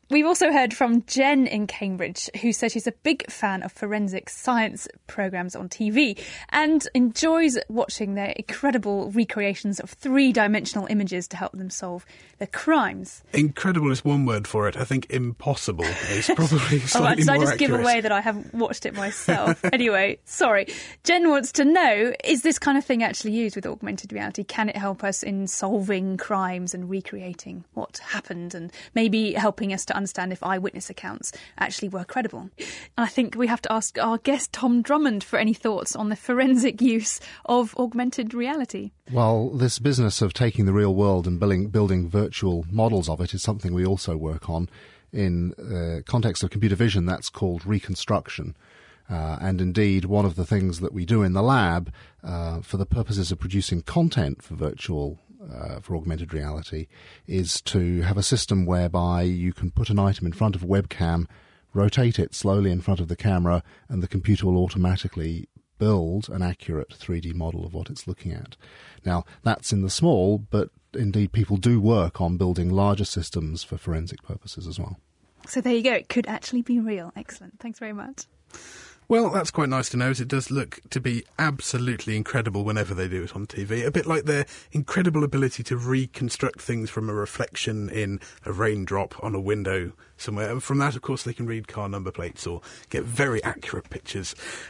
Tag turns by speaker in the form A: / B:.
A: We've also heard from Jen in Cambridge, who says she's a big fan of forensic science programmes on TV and enjoys watching their incredible recreations of three-dimensional images to help them solve their crimes.
B: Incredible is one word for it. I think impossible is probably slightly more accurate.
A: Did I just give away that I haven't watched it myself? Anyway, sorry. Jen wants to know, is this kind of thing actually used with augmented reality? Can it help us in solving crimes and recreating what happened and maybe helping us to understand if eyewitness accounts actually were credible? And I think we have to ask our guest Tom Drummond for any thoughts on the forensic use of augmented reality.
C: Well, this business of taking the real world and building virtual models of it is something we also work on. In the context of computer vision, that's called reconstruction. And indeed, one of the things that we do in the lab for the purposes of producing content for for augmented reality is to have a system whereby you can put an item in front of a webcam, rotate it slowly in front of the camera, and the computer will automatically build an accurate 3D model of what it's looking at. Now, that's in the small, but indeed people do work on building larger systems for forensic purposes as well.
A: So there you go. It could actually be real. Excellent. Thanks very much.
B: Well, that's quite nice to know, as it does look to be absolutely incredible whenever they do it on TV. A bit like their incredible ability to reconstruct things from a reflection in a raindrop on a window somewhere. And from that, of course, they can read car number plates or get very accurate pictures.